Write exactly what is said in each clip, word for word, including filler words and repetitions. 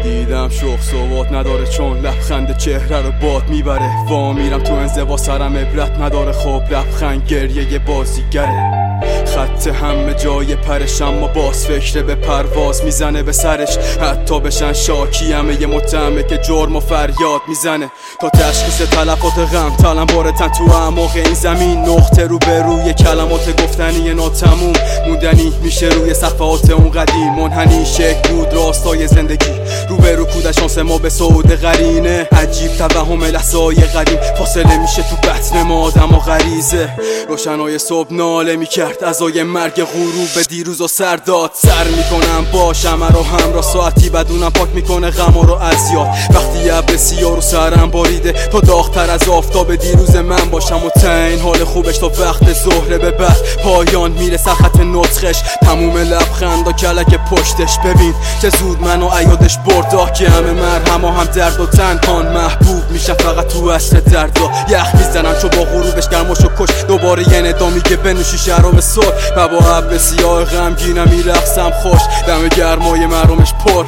دیدم شوق صوت نداره چون لبخند چهره رو باد میبره. وا میرم تو انزوا سرم عبرت نداره خب لبخند گریه بازیگره. خط همه جای پرش اما باز فکر به پرواز میزنه به سرش. حتی بشن شاکی همه یه متهمه که جرم و فریاد میزنه تا تشخیص تلفات غم تلم بارتن تو اعماق این زمین. نقطه رو به روی کلمات گفتنی ناتموم موندنی میشه روی صفحات اون قدیم. منحنی شکل بود راستای زندگی رو به رو کودش شانس ما به سعود قرینه. عجیب توهم لحظه‌های قدیم فاصله میشه تو بطن ما آدم و غریزه. روشنای صبح ناله میکرد ازای مرگ غروب به دیروز و سرداد. سر میکنم باشم رو همراه ساعتی بدونم پاک میکنه غم رو از یاد. وقتی ابر سیاه رو سرم باریده تا داغ‌تر از آفتاب دیروز من باشم و تین حال خوبش تا وقت ظهر به بعد پایان میرسه خط نطقش. تموم لبخند و کلک پشتش ببین چه زود منو عیادش بردا که همه مرهم و هم درد و تنهان محبوب میشن فقط تو عصر دردا. یخ میزنم چو با غروبش گرماشو کش دوباره یه ندا میگه بنوشی شراب صبح و با ابر سیاه غمگینم میرقصم خوش دم گرمای محرومش پر.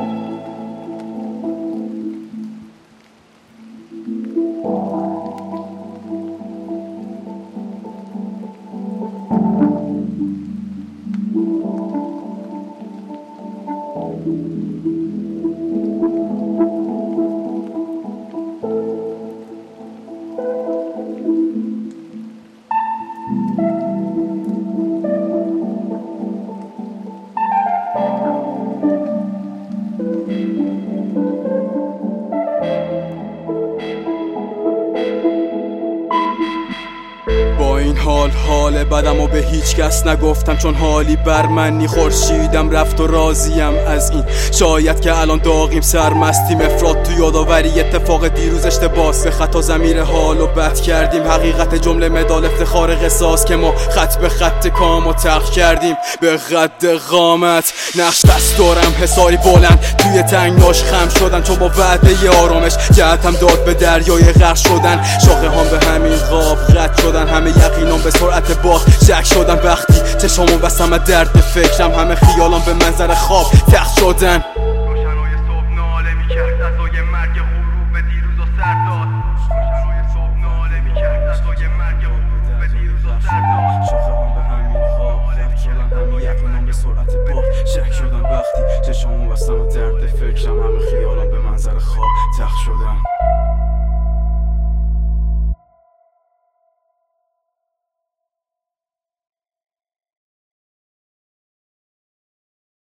این حال حال بدم و به هیچ کس نگفتم چون حالی بر منی. خورشیدم رفت و راضیم از این شاید که الان داغیم سرمستیم. افراد تو یادآوری اتفاق دیروز اشتباس به خطا ضمیر حال و بد کردیم. حقیقت جمله مدال افتخار قصاص که ما خط به خط کام و تق کردیم به قد قامت. نقش دست دارم حساری بلند توی تنگناش خم شدن چون با وعده آرامش جهتم داد به دریای غرق شدن. شاخه هم به همین قاب قطع شدن همه یقینام به سرعت باد شک شدن. وقتی چشامو بستم از درد فکرم همه خیالام به منظر خواب تخت شدن. روشنای صبح ناله میکرد ازای مرگ غروب به دیروز و سرداد. روشنای صبح ناله میکرد ازای مرگ غروب به دیروز و سرداد. شاخه هم به همین خواب قطع شدن همه یقینام به سرعت باد شک شدن. وقتی چشامو بستم از درد فکرم همه